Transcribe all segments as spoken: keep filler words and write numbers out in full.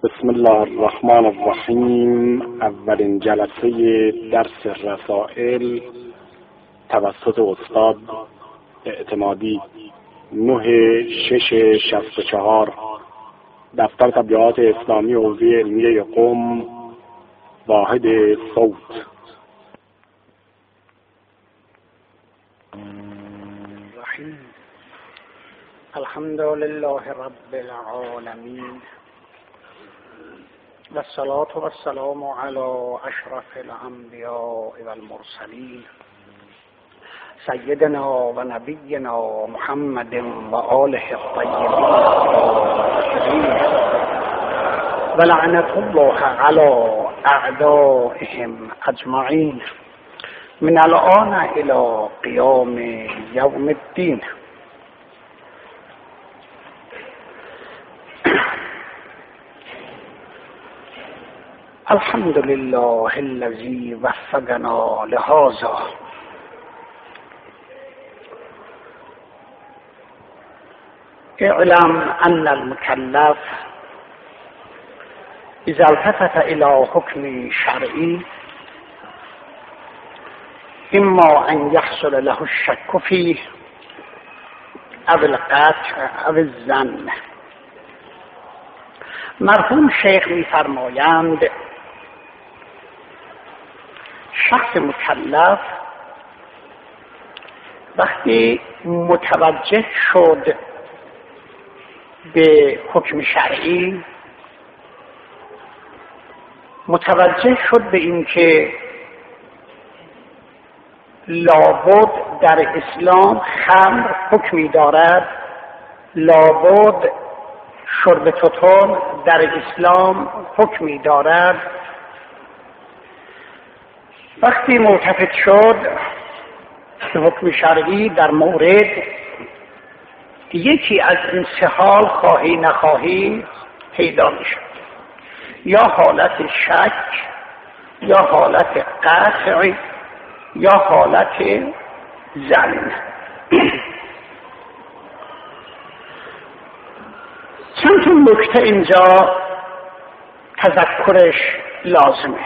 بسم الله الرحمن الرحیم. اولین جلسه درس رسائل توسط استاد اعتمادی، نه شش شصت و چهار، دفتر تبلیغات اسلامی حوزه علمیه قم، واحد صوت. الحمد لله رب العالمین و الصلاة و السلام علی اشرف الانبیاء و المرسلین سیدنا و نبینا محمد و آله الطیبین و لعنة الله علی اعدائهم اجمعین من الآن الی قیام یوم الدین. الحمد لله الذي وفقنا لهذا اعلم ان المكلف اذا التفت الى حكم شرعي اما ان يحصل له الشك فيه او القطع او الظن. مرحوم شیخ می‌فرمایند شخص مکلف وقتی متوجه شد به حکم شرعی، متوجه شد به اینکه لابد در اسلام خمر حکمی دارد، لابد شرب توتون در اسلام حکمی دارد، وقتی ملتفت شد به حکم شرعی در مورد یکی از این سه حال خواهی نخواهی پیدا می شد، یا حالت شک، یا حالت قطع، یا حالت ظن. چند تا نکته اینجا تذکرش لازمه.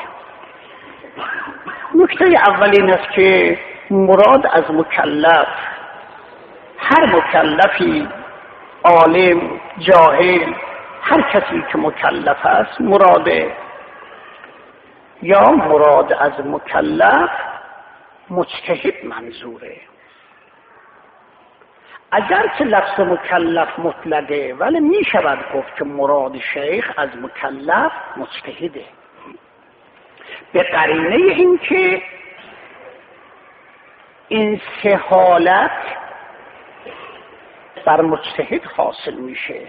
نکته اول این است که مراد از مکلف، هر مکلفی، عالم، جاهل، هر کسی که مکلف است مراده، یا مراد از مکلف مجتهد منظوره. اگر که لفظ مکلف مطلقه، ولی می شود گفت که مراد شیخ از مکلف مجتهده، به قرینه این که این سه حالت بر مجتهد حاصل میشه.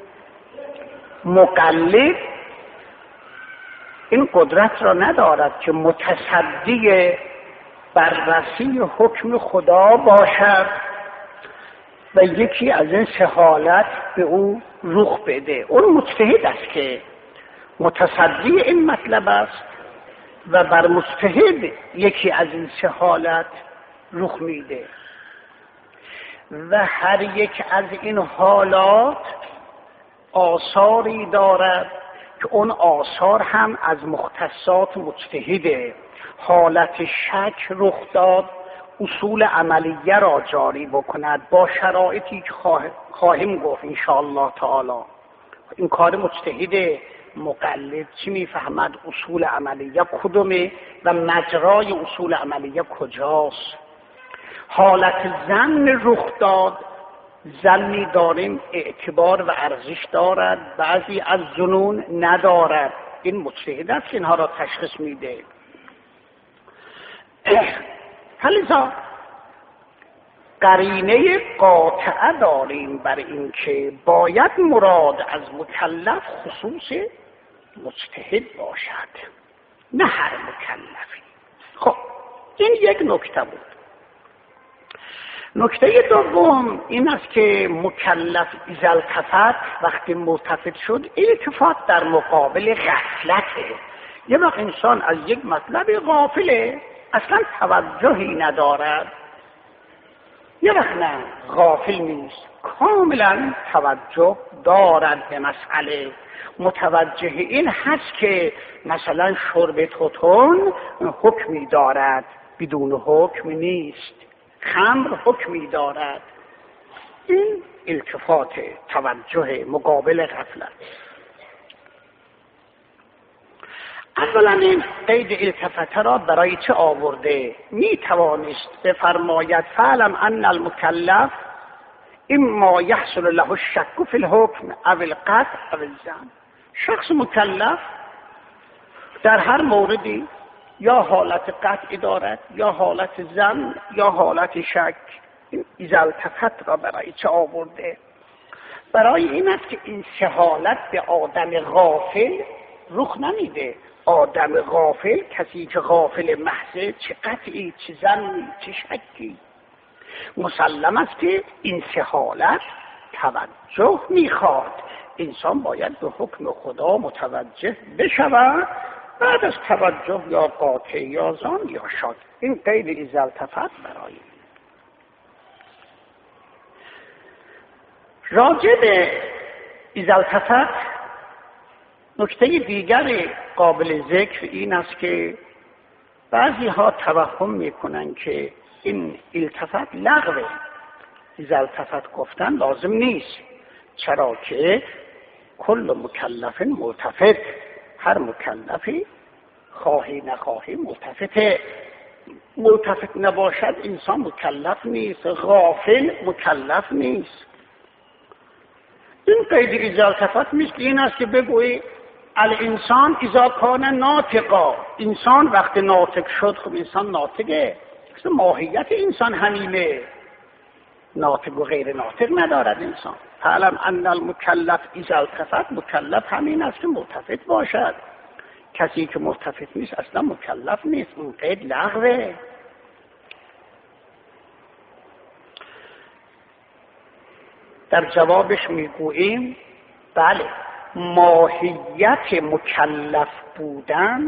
مقلد این قدرت را ندارد که متصدی بررسی حکم خدا باشد و یکی از این سه حالت به او رخ بده. اون مجتهد است که متصدی این مطلب است و بر مجتهد یکی از این سه حالت رخ میده و هر یک از این حالات آثاری دارد که اون آثار هم از مختصات مجتهده. حالت شک رخ داد، اصول عملیه را جاری بکند با شرایطی که خواهیم گفت ان شاء الله تعالی. این کار مجتهد. مقلد چی میفهمد؟ اصول عملیه کدومه و مجرای اصول عملیه کجاست. حالت ظن رخ داد، ظنی داریم اعتبار و ارزش دارد، بعضی از ظنون ندارد. این مجتهد است که اینها را تشخیص میده. لذا قرینه قاطعه داریم بر این که باید مراد از مکلف خصوص مجتهد باشد، نه هر مکلفی. خب این یک نکته بود. نکته دوم این است که مکلف اذا التفت، وقتی ملتفت شد، التفات در مقابل غفلته. یه وقت انسان از یک مطلب غافله، اصلا توجهی ندارد، یه وقت نه غافل نیست، کاملا توجه دارد به مسئله، متوجه این هست که مثلا شرب توتون حکمی دارد، بدون حکم نیست، خمر حکمی دارد. این التفات توجه مقابل غفلت. اولا این قید التفت را برای چه آورده؟ می توانست بفرماید فعلم ان المکلف اما یحصل له الشک فی الحکم او القطع او الظن. شخص مکلف در هر موردی یا حالت قطعی دارد یا حالت ظن یا حالت شک. این اذا التفت را برای چه آورده؟ برای این است که این سه حالت به آدم غافل رخ نمیده. آدم غافل، کسی که غافل محضه، چه قطعی چه ظنی چه شکی، مسلم است که این سه حالت توجه میخواد. انسان باید به حکم خدا متوجه بشود، بعد از توجه یا قاطع یا ظن یا شک. این قید اذا التفت برای راجع به اذا التفت. نکته دیگر قابل ذکر این است که بعضی ها توهم میکنن که این التفت لغوه. اذا التفت گفتن لازم نیست، چرا که کل مکلف ملتفت، هر مکلفی خواهی نخواهی ملتفته. ملتفت نباشد انسان مکلف نیست، غافل مکلف نیست. این قید اذا التفت مثل این است که بگویی الانسان اذا کان ناطقا، انسان وقت ناطق شد. خب انسان ناطقه، ماهیت انسان همینه، ناطق و غیر ناطق ندارد انسان. فعلم ان المکلف اذا التفت، مکلف همین است که ملتفت باشد. کسی که ملتفت نیست اصلا مکلف نیست. اون قید لغوه. در جوابش میگوییم بله، ماهیت مکلف بودن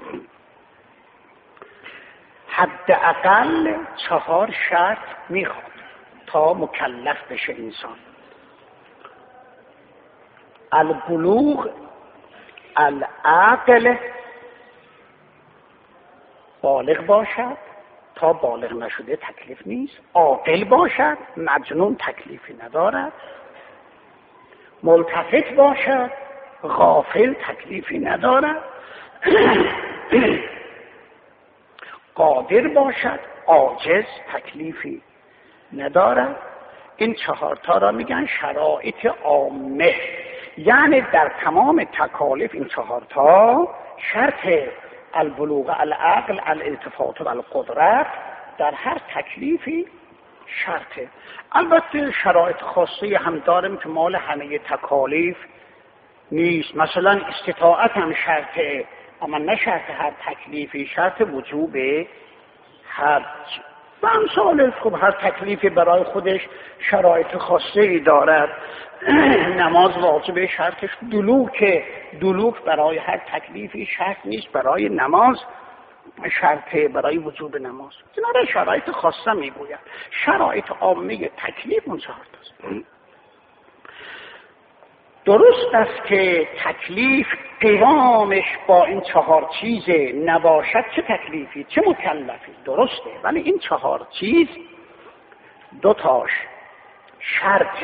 حداقل چهار شرط میخواد تا مکلف بشه انسان. البلوغ، العقل، بالغ باشد، تا بالغ نشده تکلیف نیست، عاقل باشد، مجنون تکلیفی ندارد، ملتفت باشد، غافل تکلیفی ندارد، قادر باشد، عاجز تکلیفی ندارد. این چهارتا را میگن شرایط عامه، یعنی در تمام تکالیف این چهارتا شرط البلوغ، العقل، الالتفات و القدرت در هر تکلیفی شرطه. البته شرایط خاصی هم داریم که مال همه تکالیف نیست. مثلا استطاعت هم شرطه، اما نه شرط هر تکلیفی. شرط وجوب حج و امثال. خب هر تکلیفی برای خودش شرایط خاصی دارد. نماز واجبه، شرطش دلوکه. دلوک برای هر تکلیفی شرط نیست، برای نماز شرطه، برای وجوب نماز. اینا را شرایط خاصه میگوید. شرایط عامه تکلیف اون چهار تاست. درست است که تکلیف قوامش با این چهار چیز نباشد، چه تکلیفی چه مکلفی، درسته. ولی این چهار چیز دو تاش شرط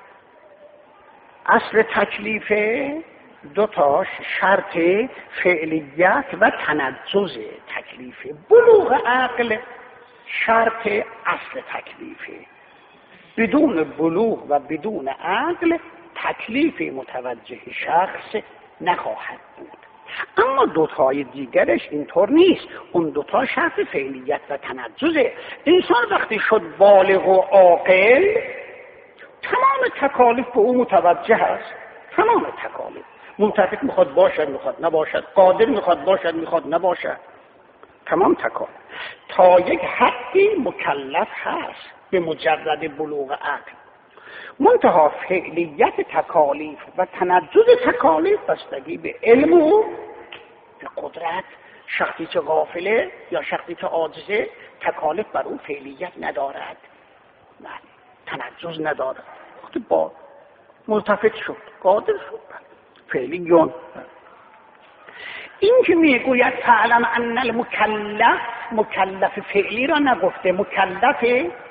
اصل تکلیفه، دو تاش شرط فعلیت و تنجز تکلیفه. بلوغ عقل شرط اصل تکلیفه. بدون بلوغ و بدون عقل تکلیف متوجه شخص نخواهد بود. اما دوتای دیگرش اینطور نیست. اون دوتا شرط فعلیت و تنجزه. انسان وقتی شد بالغ و عاقل تمام تکالیف به او متوجه است. تمام تکالیف. ملتفت میخواد باشد میخواد نباشد، قادر میخواد باشد میخواد نباشد، تمام تکالیف تا یک حدی مکلف هست به مجرد بلوغ عقل. منتها فعلیت تکالیف و تنجز تکالیف بستگی به علم و به قدرت. شخصی که غافله یا شخصی که عاجزه تکالیف بر او فعلیت ندارد. نه تنجز نداره. وقتی با ملتفت شد قادر شد فعلیون. این که میگوید فعلم ان المکلف، مکلف فعلی را نگفته، مکلف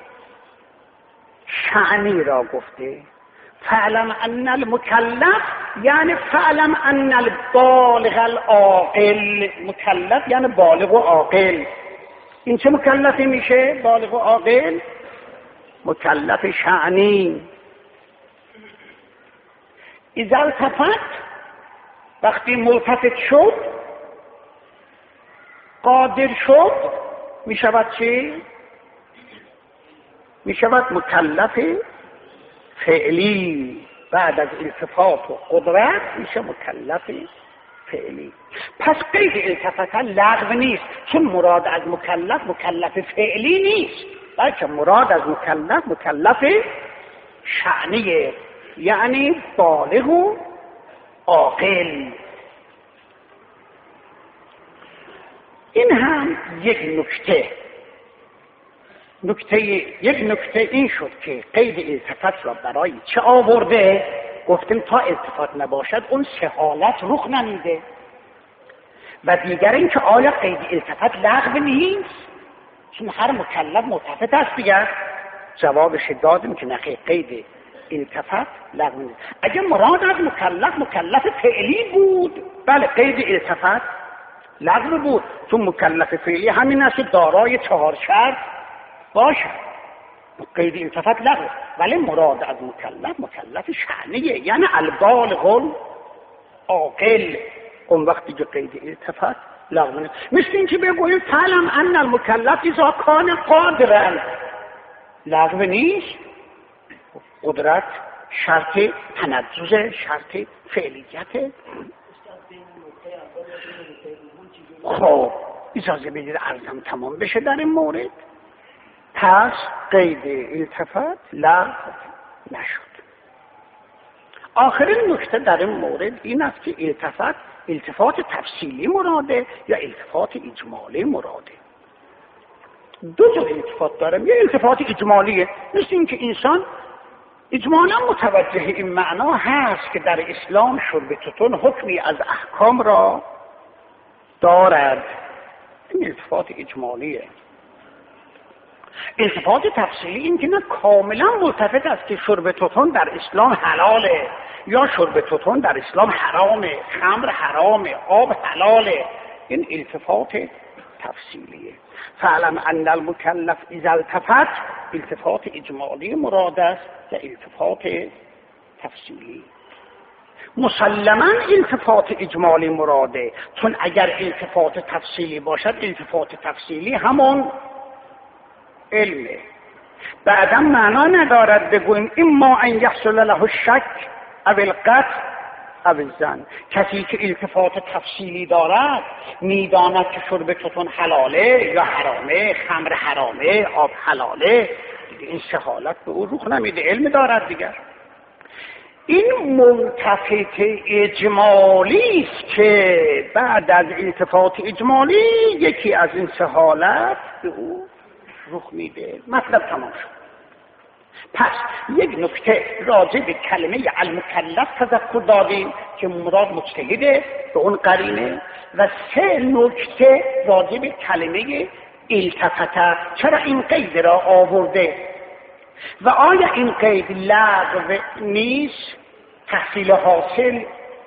شأنی را گفته. فعلم ان المکلف یعنی فعلم ان البالغ العاقل، مکلف یعنی بالغ و عاقل. این چه مکلفی میشه؟ بالغ و عاقل، مکلف شأنی. اذا التفت، وقتی ملتفت شد قادر شد میشود چی؟ میشود مکلف فعلی. بعد از التفات و قدرت میشه مکلف فعلی. پس قید التفت لغو نیست، چون مراد از مکلف مکلف فعلی نیست، بلکه مراد از مکلف مکلف شأنیه، یعنی بالغ و عاقل. این هم یک نکته نکته یک نکته این شد که قید التفات را برای چه آورده؟ گفتیم تا التفات نباشد اون سه حالت رخ نمیده. و دیگر این که آیا قید التفات لغو نیست؟ چون هر مکلف ملتفت است دیگر. جوابش دادیم که نه، قید التفات لغو نیست. اگه مراد از مکلف مکلف فعلی بود، بله قید التفات لغو بود، چون مکلف فعلی همین است دارای چهار شرط باشد. قید التفات لغو، ولی مراد از مکلف مکلف شأنیه، یعنی البالغ عاقل. اون وقتی که قید التفات لغو نیست. مثل این که بگوییم فعلم ان المکلف اذا کان قادرا، لغو نیست. قدرت شرط تنجز، شرط فعلیت. خب اجازه بدید عرضم تمام بشه در این مورد. پس قید التفات لغو نشد. آخرین نکته در این مورد این است که التفات التفات تفصیلی مراده یا التفات اجمالی مراده. دو جور التفات دارم. یه التفات اجمالیه، مثل این که انسان اجمالا متوجه این معنا هست که در اسلام شرب توتون حکمی از احکام را دارد. این التفات اجمالیه. التفات تفصیلی این که نه کاملا ملتفت است که شرب توتون در اسلام حلاله یا شرب توتون در اسلام حرامه، خمر حرامه، آب حلاله. این التفات تفصیلیه. فعلم ان المکلف اذا التفت، التفات اجمالی مراد است یا التفات تفصیلی. مسلما التفات اجمالی مراده، چون اگر التفات تفصیلی باشد التفات تفصیلی همون علمه. بعدم معنا ندارد بگویم اما ان یحصل له الشک او القطع او الظن. کسی که التفات تفصیلی دارد میداند که شرب توتون حلاله یا حرامه، خمر حرامه، آب حلاله، این سه حالت به او رخ نمیده، علم دارد دیگر. این ملتفت اجمالی است که بعد از التفات اجمالی یکی از این سه حالت به او رخ میده. مطلب تمام شد. پس یک نکته راجع به کلمه المکلف تذکر دادیم که مراد مجتهده به اون قرینه، و سه نکته راجع به کلمه التفت، چرا این قید را آورده و آیا این قید لغو نیست، تحصیل حاصل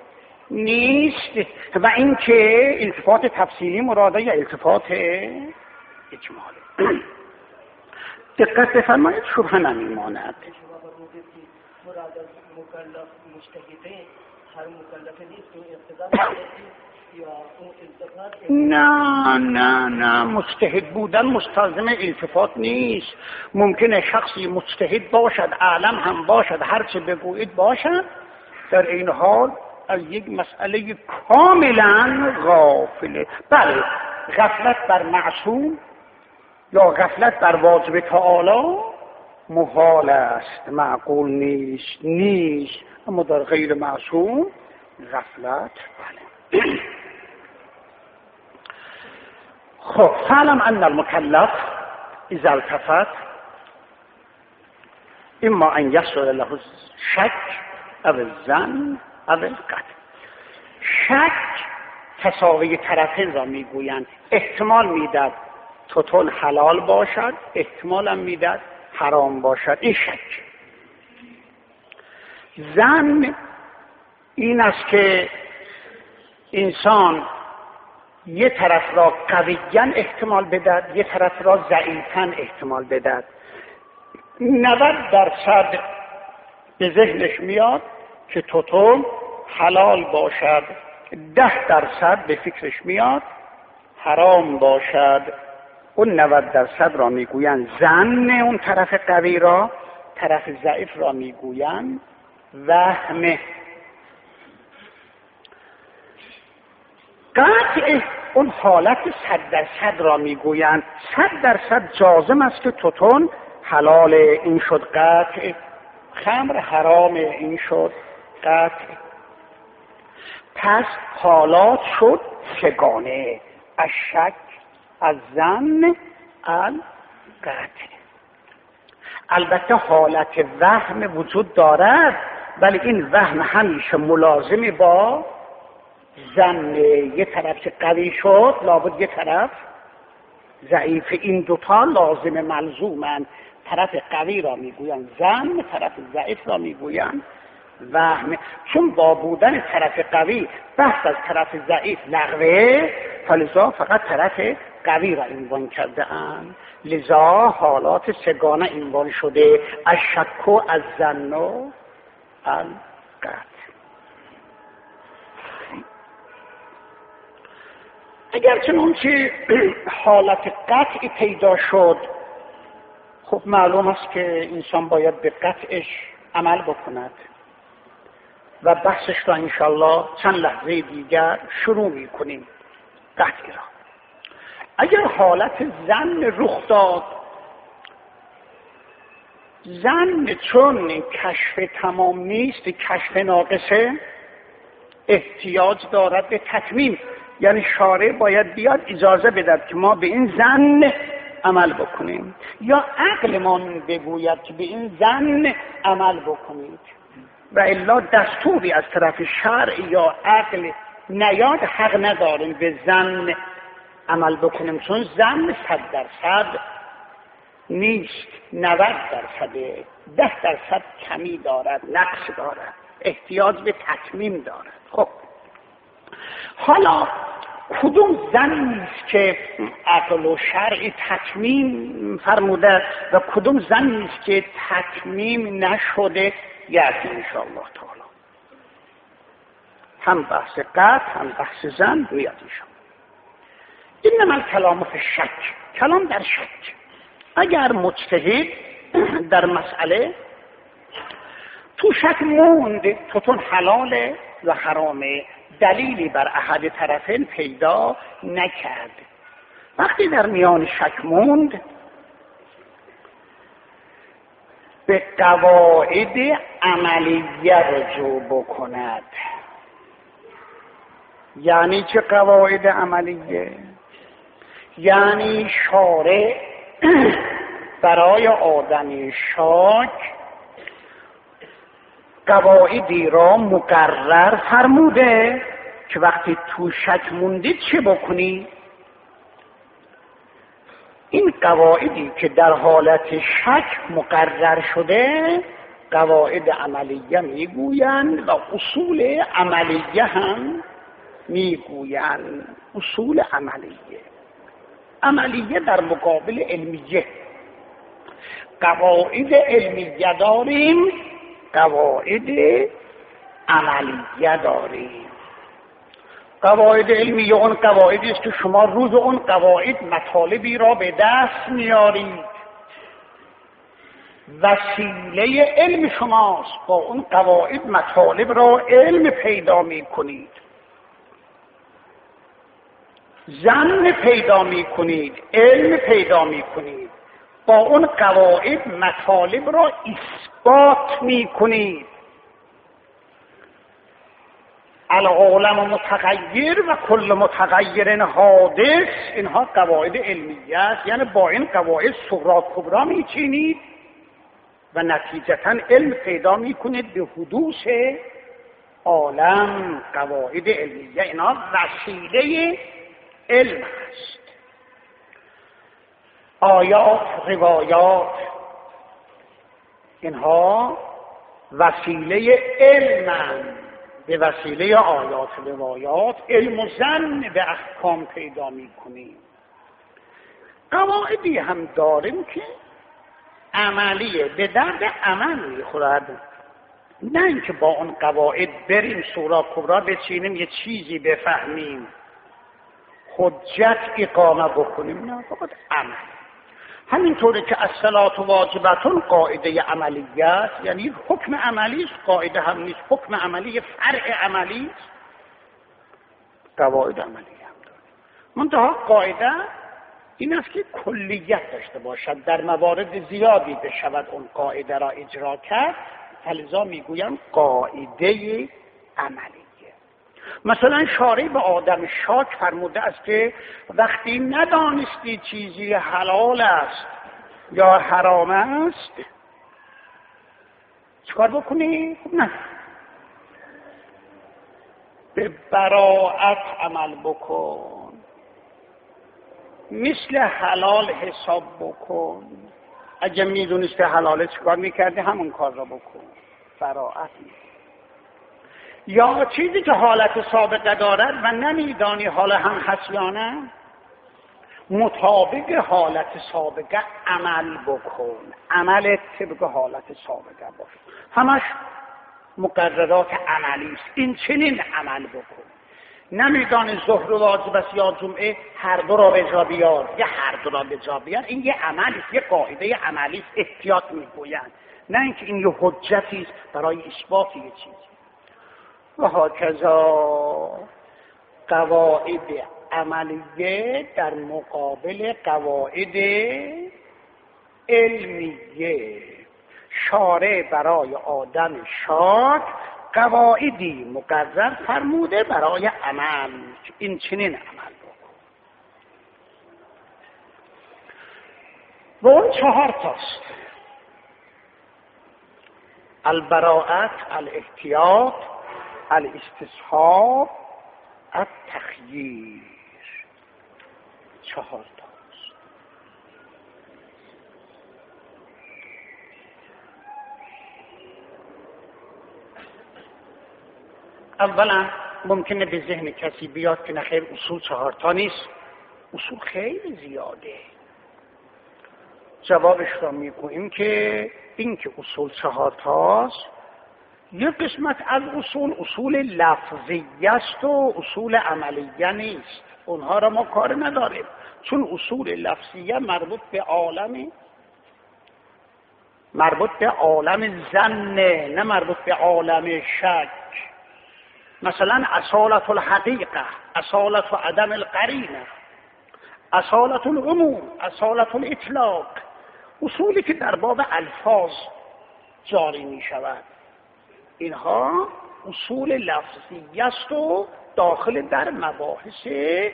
نیست، و اینکه التفات تفصیلی مراده یا التفات اجمالی. دقت بفرمایید شبهه نمیماند. مراد از مکلف مجتهده هر مکلف نیست که اقتضا یا اون نه نه نه مجتهد بودن مستلزم التفات نیست. ممکنه شخصی مجتهد باشد، عالم هم باشد، هر چه بگوید باشد، در این حال از یک مسئله کاملا غافله. بله غفلت بر معصوم یا غفلت بر واجب تعالی محال است، معقول نیست نیست اما در غیر معصوم غفلت بله. خب فعلم ان المکلف اذا التفت اما ان یحصل له شک او الظن او القطع. شک تساوی طرفین را میگویند. احتمال میداد توتون حلال باشد، احتمال هم میداد حرام باشد. این شک. ظن این است که انسان یه طرف را قویاً احتمال بدهد، یه طرف را ضعیفاً احتمال بدهد. نود درصد به ذهنش میاد که توتون حلال باشد، ده درصد به فکرش میاد حرام باشد. اون نود درصد را میگویند ظن، اون طرف قوی را، طرف ضعیف را میگویند وهم. قطع اون حالت صد درصد را میگویند. صد درصد جازم است که توتون حلال، این شد قطع. خمر حرام، این شد قطع. پس حالات شد سگانه: از شک، از ظن، از قطع. البته حالت وهم وجود دارد، ولی این وهم همیشه ملازم با ظن. یه طرف که قوی شد لابد یه طرف ضعیف. این دوتا لازم ملزومند. طرف قوی را میگویند ظن، طرف ضعیف را میگویند وهم. چون با بودن طرف قوی بحث از طرف ضعیف لغوه، فلذا فقط طرف قوی را عنوان کرده اند. لذا حالات سگانه عنوان شده: از شک و از ظن و از قطع. اگر چنون که حالت قطع پیدا شد، خب معلوم است که انسان باید به قطعش عمل بکند و بحثش را انشالله چند لحظه دیگر شروع می کنیم. قطعی را اگر حالت ظن رخ داد، ظن چون کشف تمام نیست، کشف ناقصه، احتیاج دارد به تتمیم. یعنی شارع باید بیاد اجازه بدهد که ما به این ظن عمل بکنیم، یا عقلمان بگوید که به این ظن عمل بکنید، و الا دستوری از طرف شرع یا عقل نیاد حق نداریم به ظن عمل بکنیم. چون ظن صد درصد نیست، نود درصده، ده درصد کمی دارد، نقص دارد، احتیاج به تتمیم دارد. خب حالا کدوم ظنی است که عقل و شرع تتمیم فرموده و کدوم ظنی است که تتمیم نشده؟ یعنی انشاءالله تعالی هم بحث قطع هم بحث ظن میاد انشاءالله. اینما الکلام فی الشک، کلام در شک. اگر مجتهد در مسئله تو شک موند توتون حلاله و حرامه، دلیلی بر احد طرفین پیدا نکرد، وقتی در میان شک موند به قواعد عملیه رجوع بکند. یعنی چه قواعد عملیه؟ یعنی شارع برای آدمی شاک قواعدی را مقرر فرموده که وقتی تو شک موندید چه بکنی؟ این قواعدی که در حالت شک مقرر شده قواعد عملیه میگویند و اصول عملیه هم میگویند. اصول عملیه، عملیه در مقابل علمیه. قواعد علمیه داریم، قواعد عملیه داریم. قواعد علمیه اون قواعدی است که شما روز اون قواعد مطالبی را به دست میارید، وسیله علم شماست. با اون قواعد مطالب را علم پیدا میکنید، ظن پیدا میکنید، علم پیدا میکنید. با اون قواعد مطالب را اثبات میکنید. العالم متغیر و کل متغیر حادث، اینها قواعد علمیه است. یعنی با این قواعد صغرا کبرا میچینید و نتیجتا علم پیدا میکنه به حدوث عالم. قواعد علمیه اینا وسیله علم است. آیات، روایات، اینها وسیله علم. به وسیله آیات و روایات علم و ظن به احکام پیدا میکنیم. قواعدی هم داریم که عملیه، به درد عمل میخورد، نه اینکه با اون قواعد بریم سورا کبرا بچینیم یه چیزی بفهمیم حجت اقامه بکنیم، نه فقط عمل. همینطوره که الصلاة واجبتون قاعده عملیه است، یعنی حکم عملی است، قاعده هم نیست، حکم عملی فرع عملی است، قواعد عملی هم داره. منتها قاعده این است که کلیت داشته باشد، در موارد زیادی بشود اون قاعده را اجرا کرد، فلذا میگویم قاعده عملیه. مثلا شارع به آدم شاک فرموده است که وقتی ندانستی چیزی حلال است یا حرام است چکار بکنی؟ نه، به براءت عمل بکن، مثل حلال حساب بکن. اگه میدونستی حلاله چکار میکردی همون کار را بکن، براءت. یا چیزی که حالت سابقه دارد و نمیدانی حال هم هست یا نه، مطابق حالت سابقه عمل بکن، عمل طبق حالت سابقه باش. همش مقررات عملی است، این چنین عمل بکن. نمیدانی ظهر واجب است یا جمعه، هر دو را به جا بیار یا هر دو را به جا بیار، این یه عمل است، یه قاعده عملی است، احتیاط میگویند، نه اینکه این یه حجتی است برای اثبات یه چیزی. و هاکذا قواعد عملیه در مقابل قواعد علمیه. شارع برای آدم شاک قواعدی مقرر فرموده برای عمل، این چنین عمل بکن. و اون چهار تاست: البراءت، الاحتیاط، الاستصحاب، التخییر. چهار تاست. اولا ممکنه به ذهن کسی بیاد که نخیر اصول چهار تا نیست، اصول خیلی زیاده. جوابش را میگوییم که این که اصول چهار تاست، یک قسمت از اصول اصول لفظیه است و اصول عملیه نیست، اونها را ما کار نداریم، چون اصول لفظیه مربوط به عالم مربوط به عالم ظن، نه مربوط به عالم شک. مثلا اصالت الحقیقه، اصالت عدم القرینه، اصالت العموم، اصالت الاطلاق، اصولی که در باب الفاظ جاری می شود، اینها اصول لفظی است و داخل در مباحث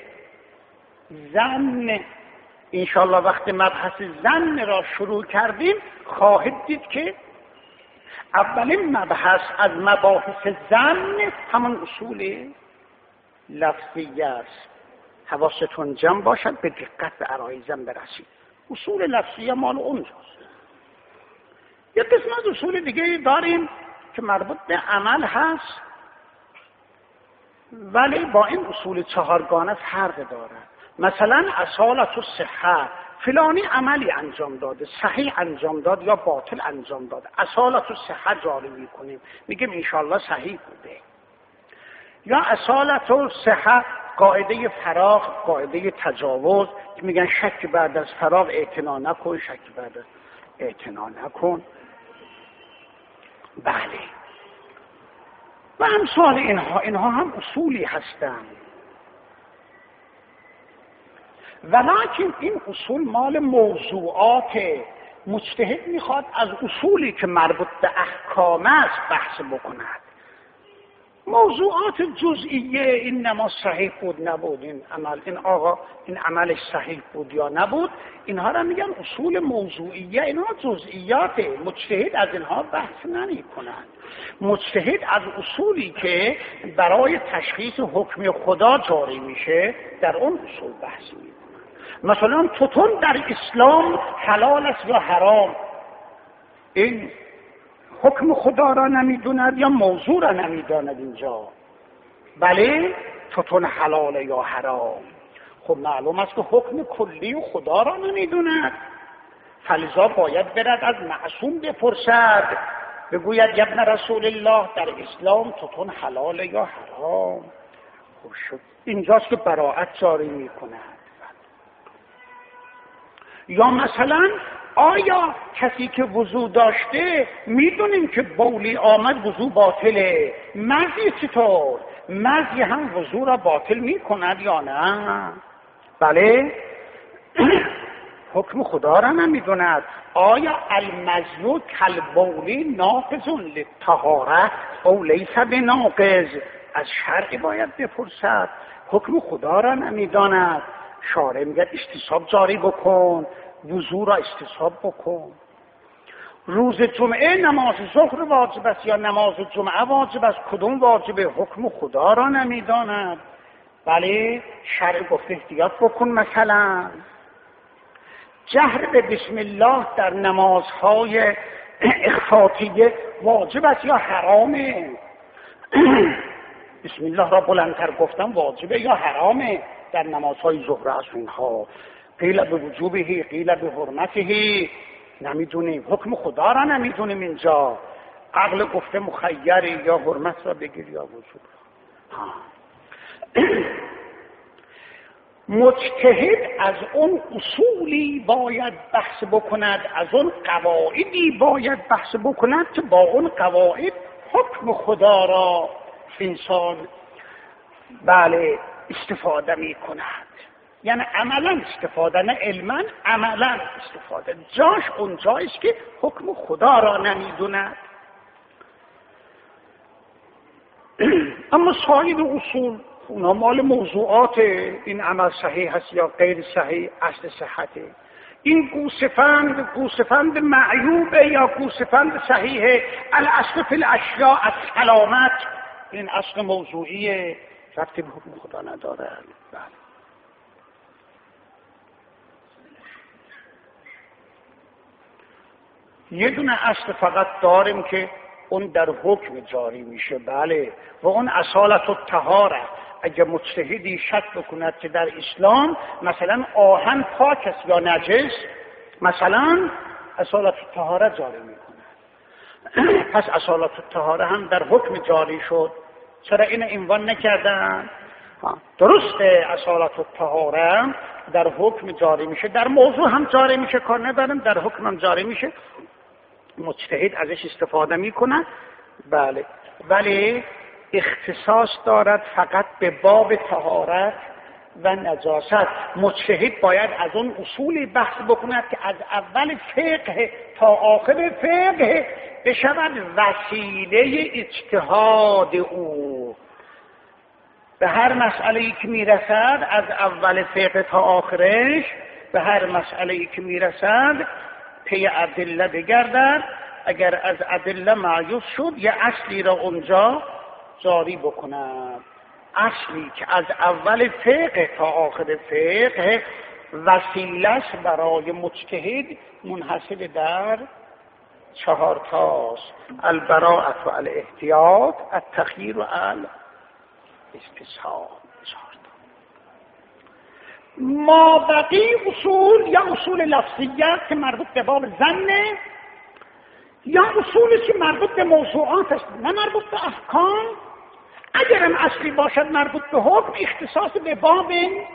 ظن. انشاءالله وقت مبحث ظن را شروع کردیم خواهید دید که اولین مبحث از مباحث ظن همون اصول لفظی است. حواستون جمع باشد، به دقت به عرایزم برسید. اصول لفظی مال اونجاست. یک قسم از اصول دیگه داریم که مربوط به عمل هست، ولی با این اصول چهارگانه فرق دارد. مثلا اصالت الصحه، فلانی عملی انجام داده، صحیح انجام داد یا باطل انجام داده، اصالت الصحه جاری میکنیم، میگیم انشالله صحیح بوده. یا اصالت الصحه قاعده فراغ، قاعده تجاوز، که میگن شک بعد از فراغ اعتنا نکن، شک بعد از اعتنا نکن. بله، و امثال اینها اینها هم اصولی هستند، ولکن این اصول مال موضوعات مجتهد میخواد از اصولی که مربوط به احکام است بحث بکند. موضوعات جزئیه این نماز صحیح بود نبود، این عمل این آقا این عملش صحیح بود یا نبود، اینها را میگن اصول موضوعیه، اینها جزئیاته. مجتهد از اینها بحث نمی کند. مجتهد از اصولی که برای تشخیص حکم خدا جاری میشه در اون اصول بحث می کند. مثلا توتون در اسلام حلال است یا حرام، این حکم خدا را نمیدوند یا موضوع را نمیداند اینجا. بله توتون حلال یا حرام، خب معلوم است که حکم کلی و خدا را نمیدوند، فلذا باید برد از معصوم بپرسد، بگوید ابن رسول الله در اسلام توتون حلال یا حرام. خب شد اینجاست که براءت جاری میکند. یا مثلا آیا کسی که وضو داشته میدونیم که بولی آمد وضو باطله، مزی چطور؟ مزی هم وضو را باطل میکند یا نه؟ بله حکم خدا را نمیدوند. آیا المزی کالبولی ناقض للطهاره او لیس بناقض؟ از شرع باید بپرسد، حکم خدا را نمیداند. شارع میگه استصحاب جاری بکن، وضو را استصحاب بکن. روز جمعه نماز ظهر واجب است یا نماز جمعه واجب است، کدوم واجبه؟ حکم خدا را نمیداند. بله شرع گفته احتیاط بکن. مثلا جهر به بسم الله در نمازهای اخفاقیه واجب است یا حرامه؟ بسم الله را بلندتر گفتم واجبه یا حرامه در نمازهای ظهر از اونها؟ قیل به وجوبه قیل به حرمته، نمیدونیم، حکم خدا را نمیدونیم. اینجا عقل گفته مخیری، یا حرمت را بگیر یا وجوب را. مجتهد از اون اصولی باید بحث بکند، از اون قواعدی باید بحث بکند که با اون قواعد حکم خدا را انسان بله استفاده می کند. یعنی عملا استفاده، نه علما، عملا استفاده. جاش اون جاییست که حکم خدا را نمیدوند. اما صاحب اصول اونا مال موضوعات، این عمل صحیح هست یا غیر صحیح، اصل صحته. این گوسفند گوسفند معیوبه یا گوسفند صحیحه، الاصل فی الاشیاء السلامت، این اصل موضوعیه، ربطی به حکم خدا نداره. بله یه دونه اصل فقط داریم که اون در حکم جاری میشه، بله، و اون اصالت الطهاره. اگه مجتهدی شک بکند که در اسلام مثلا آهن پاک است یا نجس، مثلا اصالت الطهاره جاری میکنه. پس اصالت الطهاره هم در حکم جاری شد. چرا این عنوان نکردن؟ درسته اصالت الطهاره در حکم جاری میشه، در موضوع هم جاری میشه، کار ندارم، در حکم هم جاری میشه، مجتهد ازش استفاده میکنه. بله ولی اختصاص دارد فقط به باب طهارت و نجاست. مجتهد باید از اون اصولی بحث بکند که از اول فقه تا آخر فقه بشود وسیله اجتهاد او. به هر مسئله‌ای که میرسد از اول فقه تا آخرش، به هر مسئله‌ای که میرسد پی ادله بگردد، اگر از ادله معیوب شد یه اصلی را اونجا جاری بکند، اصلی که از اول فقه تا آخر فقه وسیله‌اش برای مجتهد منحصر در چهار تاست: البراءة و الاحتیاط، التخییر و الاستصحاب. چهار تا. ما بقی اصول یا اصول لفظیت که مربوط به باب ظنه، یا اصولی که مربوط به موضوعات است نه مربوط به احکام. اگرم اصلی باشد مربوط به حکم، اختصاص به باب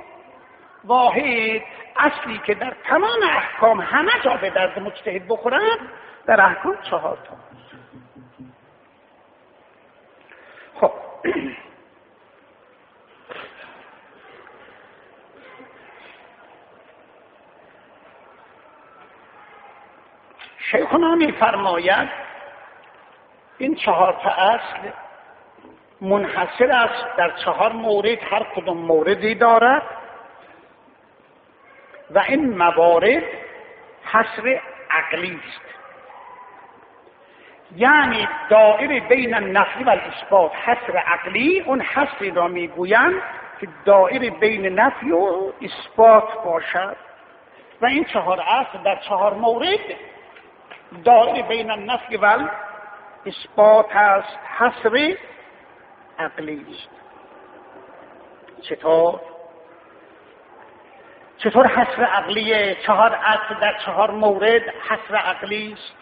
واحد، اصلی که در تمام احکام همه جا به درد مجتهد بخورد، در احکام چهار تا. خب شیخنا می فرماید این چهار تا اصل منحصر است در چهار مورد، هر کدام موردی دارد و این موارد حصر عقلی است. یعنی دایره بین النفی و الاثبات حصر عقلی، اون حصری را میگویند که دایره بین نفی و اثبات باشد و این چهار اصل در چهار مورد دایره بین النفی و اثبات است، حصر عقلی است. چطور؟ چطور حصر عقلیه؟ چهار اصل در چهار مورد حصر عقلی است.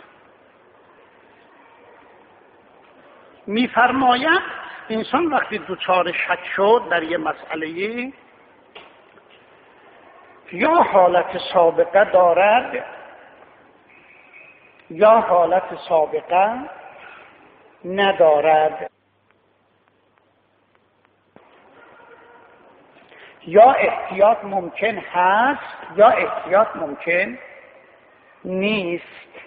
می‌فرماید انسان وقتی دوچار شک شد در یه مسئله، یا حالت سابقه دارد یا حالت سابقه ندارد، یا احتیاط ممکن هست یا احتیاط ممکن نیست.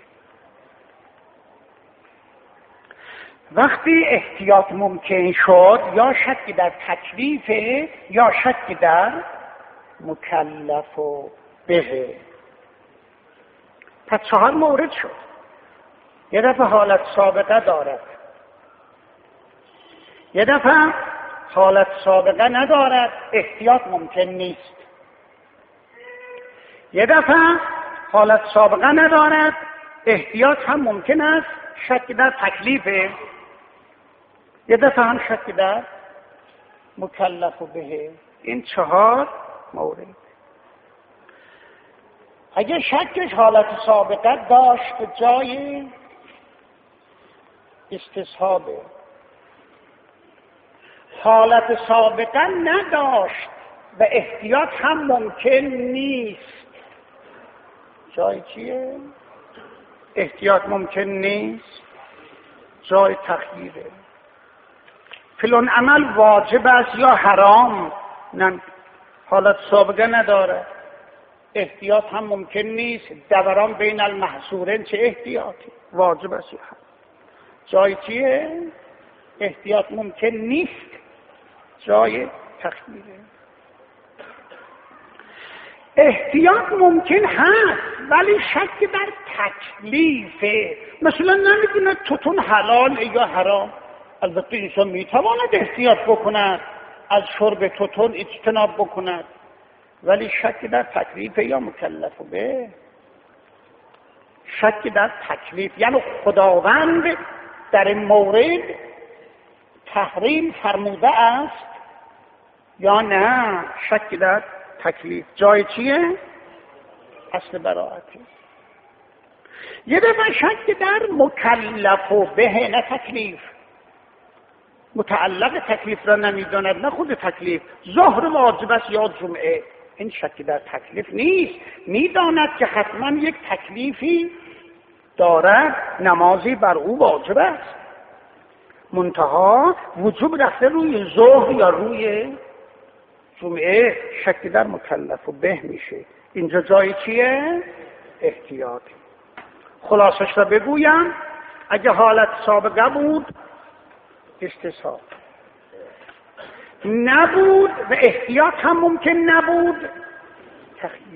وقتی احتیاط ممکن شد، یا شکی در تکلیف یا شکی در مکلف و به. پس چهار مورد شد. یه دفعه حالت سابقه دارد، یه دفعه حالت سابقه ندارد، احتیاط ممکن نیست. یه دفعه حالت سابقه ندارد، احتیاط هم ممکن است، شک در تکلیفه. یه دفعه هم شک در مکلف و به. این چهار مورد. اگه شکش حالت سابقه داشت جای استصحابه، حالت سابقه نداشت و احتیاط هم ممکن نیست، جای چیه؟ احتیاط ممکن نیست، جای تخییره. فلان عمل واجب است یا حرام، نه حالت سابقه نداره، احتیاط هم ممکن نیست. دوران بین المحصورین چه احتیاطی؟ واجب است یا حرام، جای چیه؟ احتیاط ممکن نیست، جای تخییره. احتیاط ممکن هست ولی شک در تکلیفه. مثلا نمیدونه توتون حلال یا حرام. البته انسان میتواند احتیاط بکند، از شرب توتون اجتناب بکند، ولی شک در تکلیف یا مکلف به. شک در تکلیف یعنی خداوند در این مورد تحریم فرموده است یا نه. شک در تکلیف جای چیه؟ اصل براعته. یه دفعه شک در مکلف و به، نه تکلیف. متعلق تکلیف را نمیداند، نه خود تکلیف. ظهر واجب است یا جمعه، این شک در تکلیف نیست. میداند که حتما یک تکلیفی دارد، نمازی بر او واجب است، منتها وجوب رفته روی ظهر یا روی جمعه. شک در مکلف و به میشه. اینجا جای چیه؟ احتیاطی. خلاصش را بگویم، اگه حالت سابقه بود استصحاب نبود و احتیاط هم ممکن نبود، تخییر.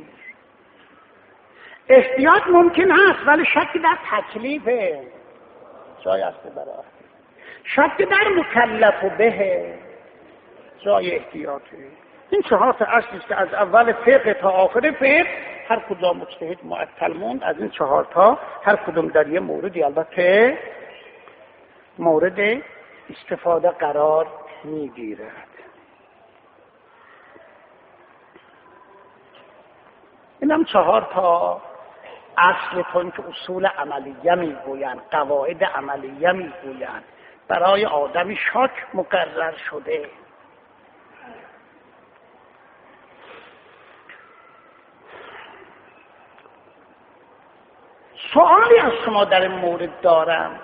احتیاط ممکن هست ولی شک در تکلیفه، جای است برای. شک در مکلف و به، جای احتیاطه. این چهار تا اصلی است که از اول فقه تا آخر فقه هر کدام مجتهد معطل موند. از این چهار تا هر کدام در یه موردی البته مورد استفاده قرار میگیرد. اینم چهار تا اصل تون که اصول عملیه میگویند، قواعد عملیه میگویند، برای آدمی شاک مقرر شده. سوالی از شما در این مورد دارم.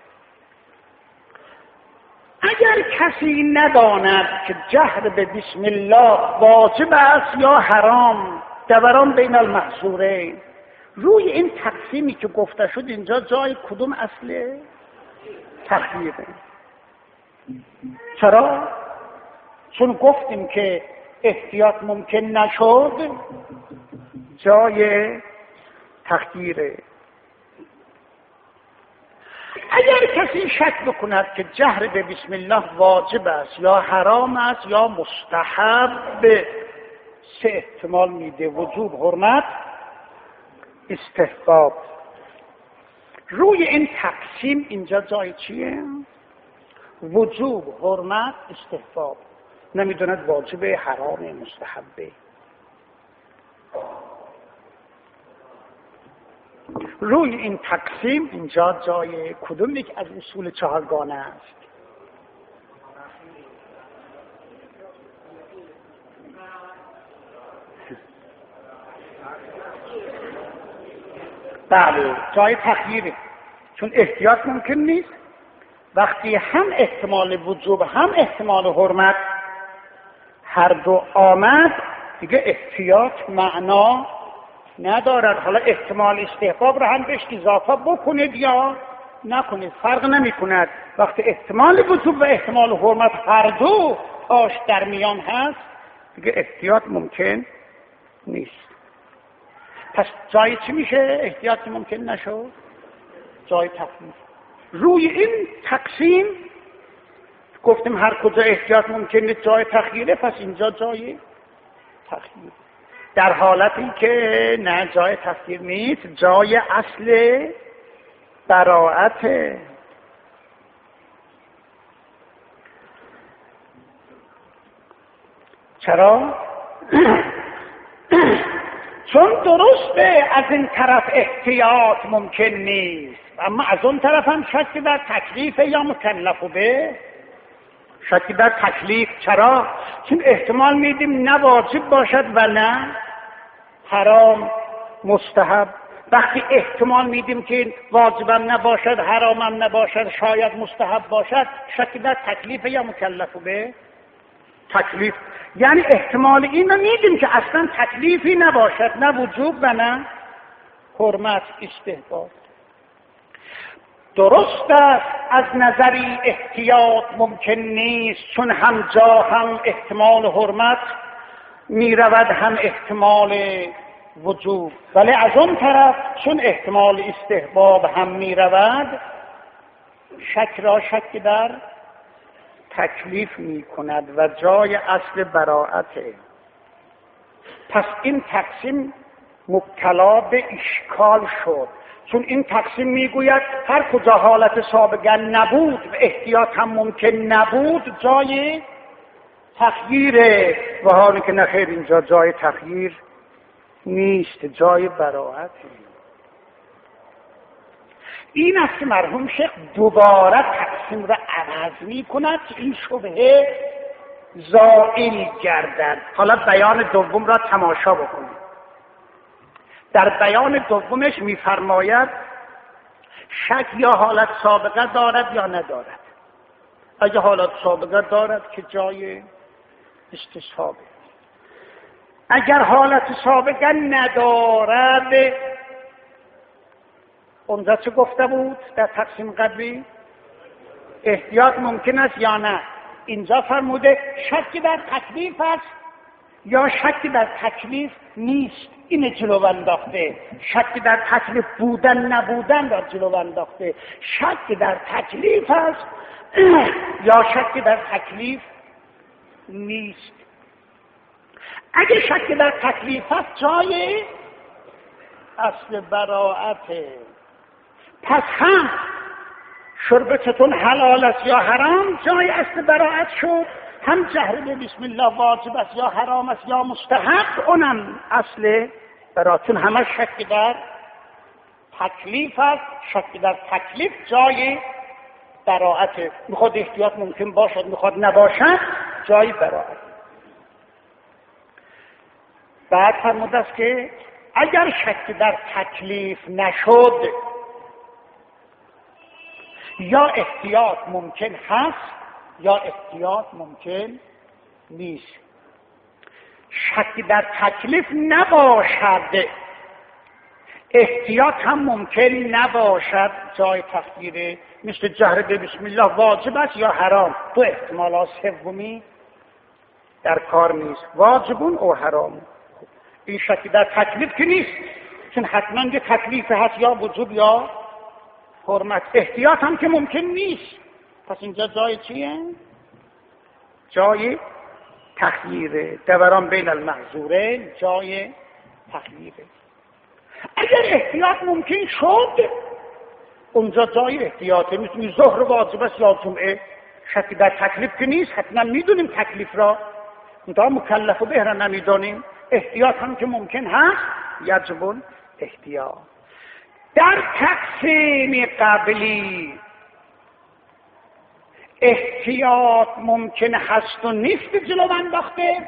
اگر کسی نداند که جهر به بسم الله واجب است یا حرام، دوران بین المحصورین، روی این تقسیمی که گفته شد اینجا جای کدوم اصله؟ تخییره. چرا؟ چون گفتیم که احتیاط ممکن نشد، جای تخییره. اگر کسی شک بکند که جهر به بسم الله واجب است یا حرام است یا مستحب، سه احتمال میده: وجوب، حرمت، استحباب. روی این تقسیم اینجا جای چیه؟ وجوب، حرمت، استحباب. نمیدوند واجب، حرام، مستحبه. روی این تقسیم اینجا جای کدوم یک از اصول چهارگانه است؟ بله، جای تخییره، چون احتیاط ممکن نیست. وقتی هم احتمال وجوب هم احتمال حرمت هر دو آمد، دیگه احتیاط معنا ندارد. حالا احتمال استحباب را هم بهش اضافه بکنید یا نکنید، فرق نمی کند. وقتی احتمال وجوب و احتمال حرمت هر دو تاش در میان هست، دیگه احتیاط ممکن نیست. پس جای چی میشه احتیاط ممکن نشد؟ جای تخییر. روی این تقسیم گفتیم هر کجا احتیاط ممکنه جای تخییره، پس اینجا جای تخییر. در حالتی که نه جای تخییر نیست، جای اصل براءت. چرا؟ چون درسته از این طرف احتیاط ممکن نیست، اما از اون طرف هم شک در تکلیف یا مکلف به شک در تکلیف. چرا؟ چون احتمال میدیم نه واجب باشد و نه حرام، مستحب. وقتی احتمال میدیم که واجبم نباشد، حرامم نباشد، شاید مستحب باشد، شک در تکلیف یا مکلف به تکلیف. یعنی احتمال این رو میدیم که اصلا تکلیفی نباشد، نه وجوب و نه حرمت، استحباب. درست است از نظری احتیاط ممکن نیست، چون هم جا هم احتمال حرمت میرود هم احتمال وجوب، ولی از اون طرف چون احتمال استحباب هم میرود، شک را شک در تکلیف می کند و جای اصل براءته. پس این تقسیم مبتلا به اشکال شد، چون این تقسیم میگوید هر کجا حالت سابقه نبود و احتیاط هم ممکن نبود، جای تخییره، و حالی که نخیر اینجا جای تخییر نیست، جای براءته. این است که مرحوم شیخ دوباره تقسیم را عوض می کند که این شبهه زائل گردد. حالا بیان دوم را تماشا بکنید. در بیان دومش میفرماید شک یا حالت سابقه دارد یا ندارد. اگه حالت سابقه دارد که جای استصحابه، اگر حالت سابقه ندارد، اونجا چه گفته بود در تقسیم قبلی؟ احتیاط ممکن است یا نه. اینجا فرموده شک در تکلیف است یا شک در تکلیف نیست. این جلو انداخته. شک در تکلیف بودن نبودن را جلو انداخته. شک در تکلیف است یا شک در تکلیف نیست. اگه شک در تکلیف است، جای اصل براءته. پس هم شربتتون حلال است یا حرام، جای اصل براءت شد. هم جهر به بسم الله واجب است یا حرام است یا مستحب، اونم اصل براءت. چون همه شک در تکلیف است. شک در تکلیف جای براءت. میخواد احتیاط ممکن باشد، میخواد نباشد، جای براءت. بعد فرموده است که اگر شک در تکلیف نشد یا احتیاط ممکن هست یا احتیاط ممکن نیست. شک در تکلیف نباشد احتیاط هم ممکن نباشد جای تخییره، مثل جهر به بسم الله واجب است یا حرام. دو احتمالات سومی در کار نیست، واجبون او حرام. این شکی در تکلیف که نیست، چون حتما یه تکلیف هست یا وجوب یا حرمت. احتیاط هم که ممکن نیست، پس اینجا جای چیه؟ جای تخییره. دوران بین المحظورین جای تخییره. اگر احتیاط ممکن شد اونجا جای احتیاطه، مثل ظهر واجب است یا جمعه، شکی در تکلیف که نیست، حتما میدونیم تکلیف را، منتها مکلف و به را نمیدانیم. احتیاط هم که ممکن هست، یجب احتیاط. در تقسیم قبلی احتیاط ممکن هست و نیست جلو انداخته.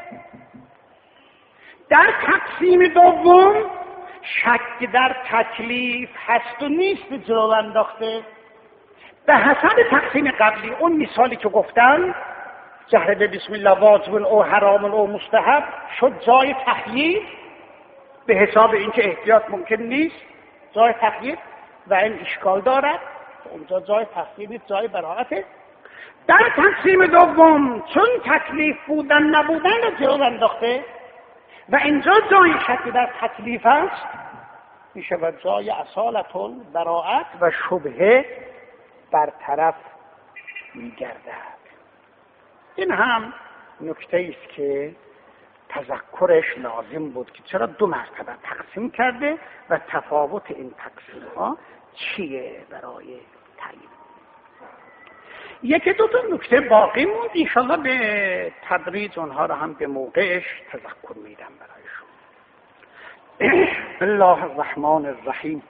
در تقسیم دوم شک در تکلیف هست و نیست جلو انداخته. به حسب تقسیم قبلی، اون مثالی که گفتن جهر به بسم الله واجب او حرام او مستحب شد جای تخییر، به حساب اینکه احتیاط ممکن نیست جای تخییر و این اشکال دارد، اونجا جای تخییر نیست، جای براءته. در تقسیم دوم چون تکلیف بودن نبودن را جلو انداخته و اینجا جای شک در تکلیف است، میشه و جای اصالت البراءت و شبهه برطرف میگردد. این هم نکته است که تذکرش لازم بود که چرا دو مرتبه تقسیم کرده و تفاوت این تقسیم ها چیه برای تعیین. یکی دو تا نکته باقی موند، انشالله به تدریج اونها رو هم به موقعش تذکر میدم برایشون. الله الرحمن الرحیم.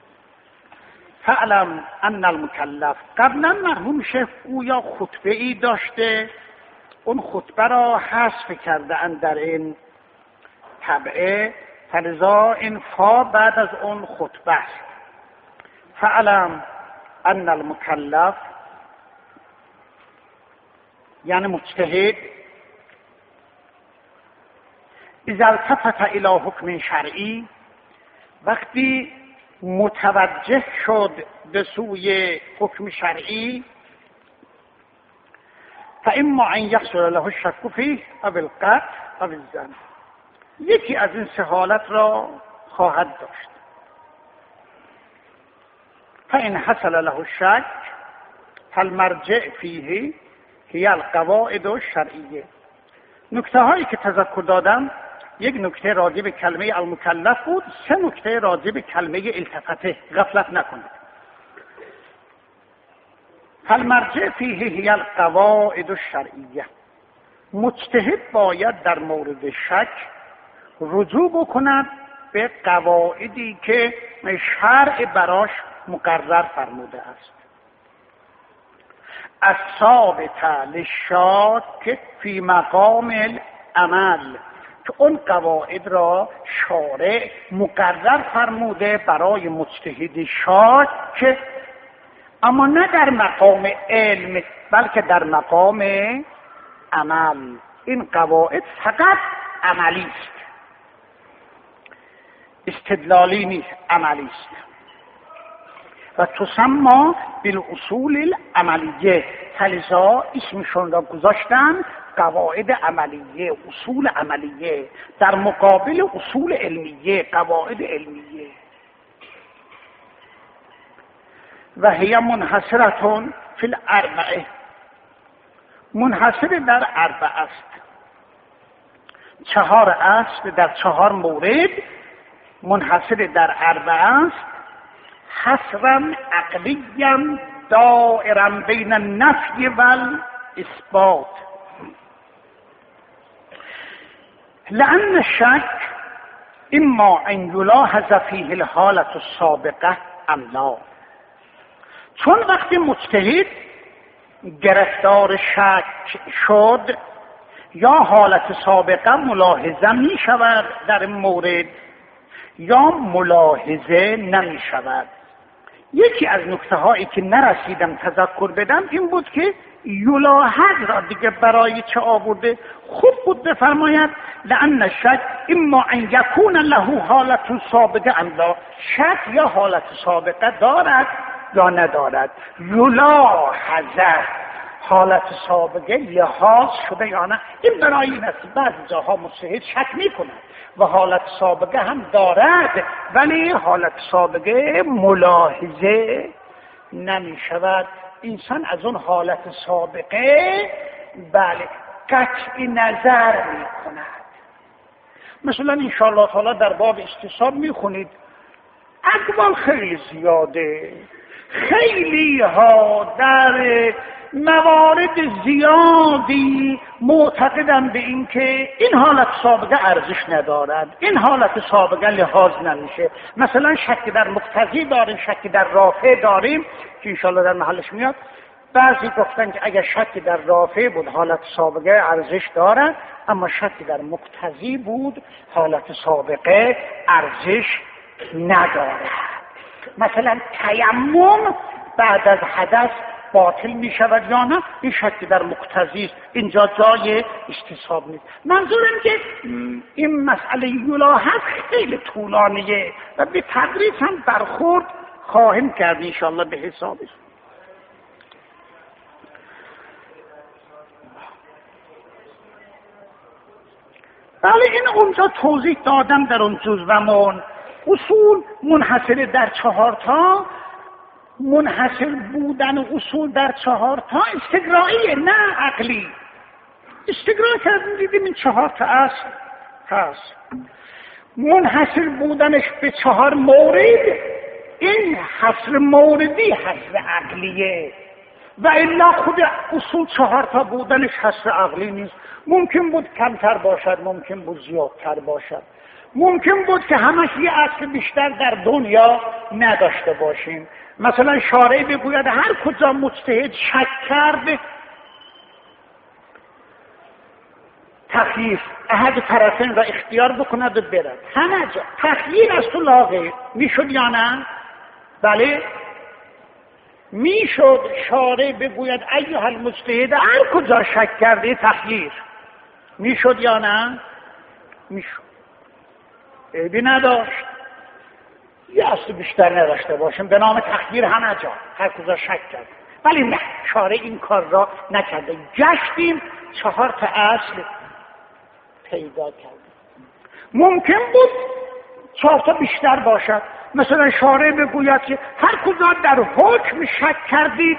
فعلم ان المکلف. قبلا مرحوم شیخ گویا خطبه ای داشته، اون خطبه را حذف کرده اند در این طبعه، فلذا این فا بعد از اون خطبه است. فعلم ان المکلف یعنی مجتهد اذا التفت الى حکم شرعی، وقتی متوجه شد به سوی حکم شرعی، فاما ان یحصل له الشک فیه او القطع او الظن، یکی از این سه حالت را خواهد داشت. فان حصل له الشک فالمرجع فیه هی القواعد الشرعیه. نکته هایی که تذکر دادم، یک نکته راجع به کلمه المکلف بود، سه نکته راجع به کلمه التفته، غفلت نکنید. فالمرجع فیه هی القواعد الشرعیه. مجتهد باید در مورد شک رجوع بکند به قواعدی که شرع براش مقرر فرموده است. الثابت للشاک فی مقام العمل، که اون قواعد را شارع مقرر فرموده برای مجتهد شاک، اما نه در مقام علم بلکه در مقام عمل. این قواعد فقط عملی است، استدلالی نیست، عملی است و تسمى بالاصول العملیه. فلذا اسمشون را گذاشتن قواعد عملیه، اصول عملیه، در مقابل اصول علمیه، قواعد علمیه. و هی منحصرتون فی الاربعه، منحصر در اربعه است. چهار اصل در چهار مورد منحصر در اربعه است. حصرا عقلیا دائرا بین النفی و الاثبات. لأن الشك اما ان یلاحظ فیه الحالة السابقه ام لا. چون وقتی مجتهد گرفتار شک شد، یا حالت سابقه ملاحظه می شود در این مورد یا ملاحظه نمی شود. یکی از نکته هایی که نرسیدم تذکر بدم این بود که یلاحظ را دیگه برای چه آورده؟ خوب بود بفرماید لأن الشک اما ان یکون له حالت سابقه ام لا، شک یا حالت سابقه دارد یا ندارد. یلاحظ حالت سابقه لحاظ شده یا نه، این برای این است بعضی جاها مجتهد شک میکند و حالت سابقه هم دارد ولی حالت سابقه ملاحظه نمی شود. انسان از اون حالت سابقه بله قطع نظر می کند. مثلا انشاءالله تعالی در باب استصحاب می خونید اقوال خیلی زیاده، خیلی ها در موارد زیادی معتقدن به این که این حالت سابقه ارزش ندارد، این حالت سابقه لحاظ نمیشه. مثلا شک در مقتضی داریم، شک در رافع داریم که انشاءالله در محلش میاد. بعضی گفتن که اگر شک در رافع بود حالت سابقه ارزش دارد، اما شک در مقتضی بود حالت سابقه ارزش ندارد. مثلا تیمم بعد از حدث باطل می شود یا نه، این شک در مقتضی است، اینجا جای استصحاب نیست. منظورم که این مسئله یلاحظ خیلی طولانیه و به تدریج هم برخورد خواهیم کرد انشاءالله به حسابش. بله این اونجا توضیح دادم در اون جزومون. اصول منحصر در چهار تا، منحصر بودن اصول در چهار تا استقرائیه نه عقلی. استقراء کردیم دیدیم این چهار تا اصل هست. منحصر بودنش به چهار مورد این حصر موردی حصر عقلیه و الا خود اصول چهار تا بودنش حصر عقلی نیست. ممکن بود کمتر باشد، ممکن بود زیادتر باشد، ممکن بود که همش یه اصل بیشتر در دنیا نداشته باشیم. مثلا شارع بگوید هر کجا مجتهد شک کرد تخییر احد طرفین را اختیار بکند و برد، همه جا تخییر از تو لاغه میشد یا نه؟ بله میشد. شارع بگوید ایها المجتهد هر کجا شک کرده تخییر میشد یا نه؟ میشد. عیبی نداشت، یه اصل بیشتر نداشته باشیم به نام تخییر همه جا هر کجا شک کرد. ولی نه، شارع این کار را نکرده. گشتیم چهار تا اصل پیدا کردیم. ممکن بود چهار تا بیشتر باشد. مثلا شارع بگوید که هر کجا در حکم شک کردید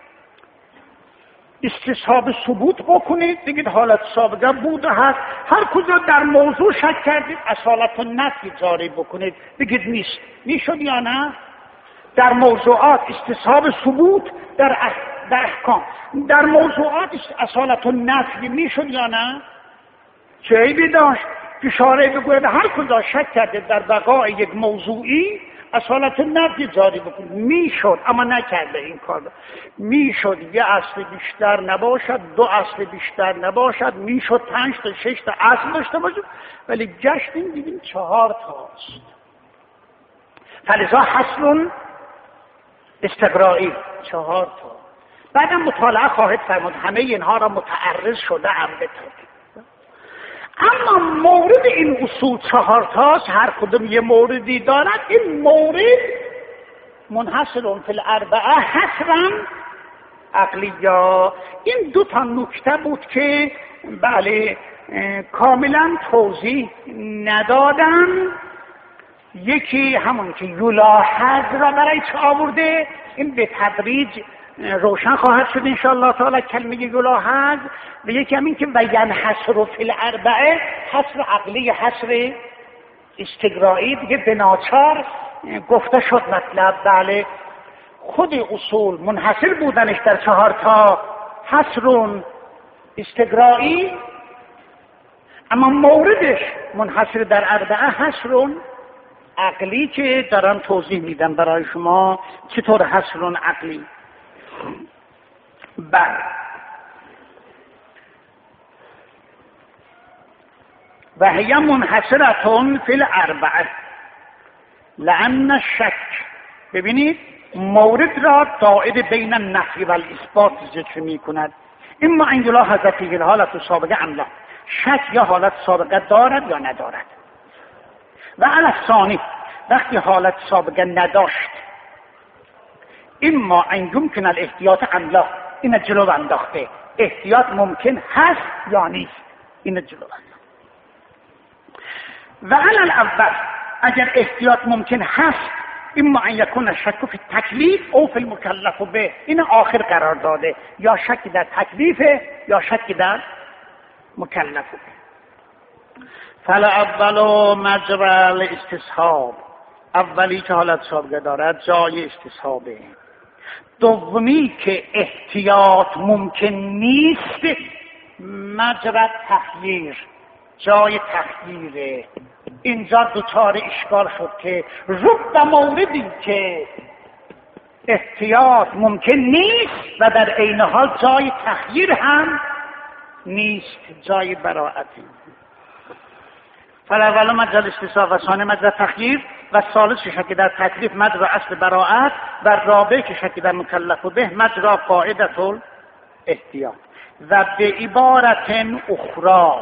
استصحاب ثبوت بکنید، بگید حالت سابقه بوده هست. هر کجا در موضوع شک کردید اصالت نفی جاری بکنید، بگید نیست. میشد یا نه؟ در موضوعات استصحاب ثبوت در اح... در احکام، در موضوعات اصالت نفی میشد یا نه؟ چه عیبی داشت که شارع بگوید هر کجا شک کردید در بقای یک موضوعی اصالت نفی جاری بکنید؟ میشد، اما نکرده این کار. میشد یه اصل بیشتر نباشد، دو اصل بیشتر نباشد، میشد پنج تا شش تا اصل داشته باشد، ولی گشتیم دیدیم چهار تاست. فلذا حصر استقرایی چهار تا. بعدم مطالعه خواهد فرمود همه اینها را متعرض شده هم بتاید. اما مورد این اصول چهار تاست، هر کدوم یه موردی دارد. این مورد منحصر فی الاربعه حصرا عقلیا. این دو تا نکته بود که بله کاملا توضیح ندادم. یکی همون که یلاحظ را برای چه آورده، این به تدریج روشن خواهد شد انشاءالله تعالی کلمه یلاحظ. و یکی همین که و ینحصر فی الاربعه حصر عقلی حصر استقرایی دیگه به ناچار گفته شد مطلب. بله خود اصول منحصر بودنش در چهار تا حصر استقرایی، اما موردش منحصر در اربعه حصر عقلی که دارم توضیح میدم برای شما چطور حصر عقلی. بله و هی منحصرتون فی الاربعه لان الشک. ببینید مورد را دائره بین النفی و الاثبات ذکر می کند. اما ان یلاحظ فیه الحالة سابقه ام لا، شک یا حالت سابقه دارد یا ندارد. و علی الثانی، وقتی حالت سابقه نداشت، اما ان یمکن الاحتیاط ام لا، این جلو انداخته، احتیاط ممکن هست یا نیست، این جلو انداخته. و علی الاول، اگر احتیاط ممکن هست، اما ان یکون شک فی التکلیف او فی المکلف به، این آخر قرار داده، یا شک در تکلیفه یا شک در مکلف به. فالاول مجرى الاستصحاب، اولی که حالت سابقه دارد جای استصحابه. دومی که احتیاط ممکن نیست، مجرى تخییر، جای تخییره. اینجا دوچار اشکال شد که رب موردی که احتیاط ممکن نیست و در عین حال جای تخییر هم نیست، جای براعتی. فالاول مجرى الاستصحاب و ثانی مجرى تخییر و ثالث شک در تکلیف مجرى اصل براعت و رابع که شک در مکلف به مجرى قاعدة الاحتیاط. و به عبارت اخرى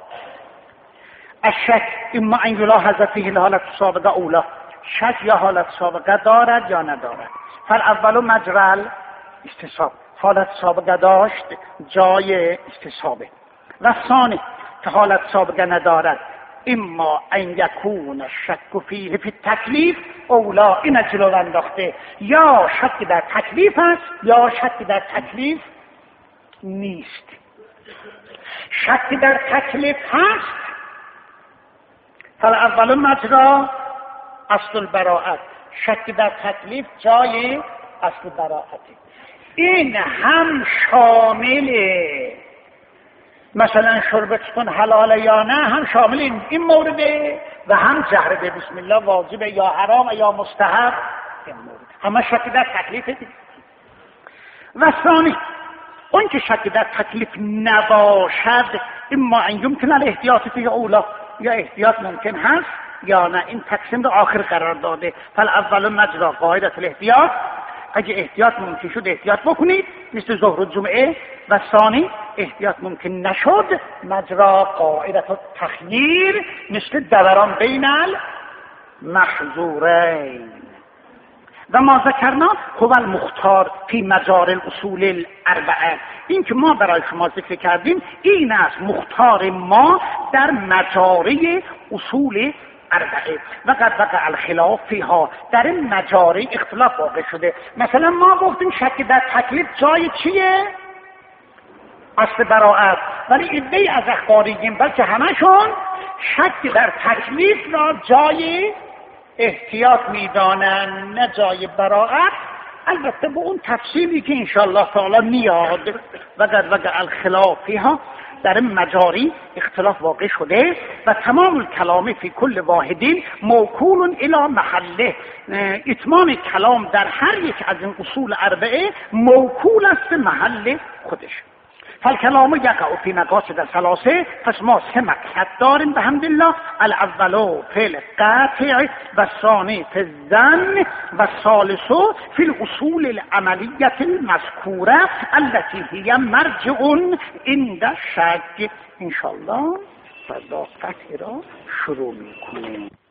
الشک اما ان یلاحظ فیه الحالة سابقه اولا، شک یا حالت سابقه دارد یا ندارد. فالاول مجرى الاستصحاب، حالت سابقه داشت جای استصحابه. و ثانی که حالت سابقه ندارد، اما ان یکون شک فیه فی التکلیف اولا، این جلو انداخته، یا شک در تکلیف است یا شک در تکلیف نیست. شک در تکلیف هست، فالاول مجرى اصل البراءت، شک در تکلیف جای اصل براءتی. این هم شامل مثلا شربتون حلال یا نه، هم شامل این, این مورده و هم جهر به بسم الله واجب یا حرام یا مستحب، این مورد همه شک در تکلیف دید. و ثانی اون که شک در تکلیف نباشد، اما ان یمکن الاحتیاط فی اولا، یا احتیاط ممکن هست یا نه، این تقسیم رو آخر قرار داده. فالاول مجرى قاعدة الاحتیاط، اگه احتیاط ممکن شد احتیاط بکنید مثل ظهر و جمعه. و ثانی احتیاط ممکن نشد مجرى قاعدة التخییر، مثل دوران بین المحظورین. و ما ذکرنا هو المختار فی مجاری الاصول الاربعه، این که ما برای شما ذکر کردیم این است مختار ما در مجاری اصول اربعه. و قد وقع الخلاف فیها، در این مجاری اختلاف واقع شده. مثلا ما گفتیم شک در تکلیف جای چیه؟ اصل براءت. ولی ایده از اخباریین بلکه همشون شک در تکلیف را جای احتیاط میدانن نه جای براءت، البته با اون تفصیلی که انشاءالله تعالی میاد. و قد وقع الخلاف فیها، در مجاری اختلاف واقع شده. و تمام الکلام فی کل واحدین موکول الی محله، اتمام کلام در هر یک از این اصول اربعه موکول است محل خودش. فالکلام یقع فی مقاصد ثلاثه، پس ما سه مقصد داریم بحمدالله. الاول فی القطع و الثانی فی الظن و الثالث فی الاصول العملیه المذکوره التي هی مرجع عند الشک. انشاءالله فردا قطع را شروع میکنیم.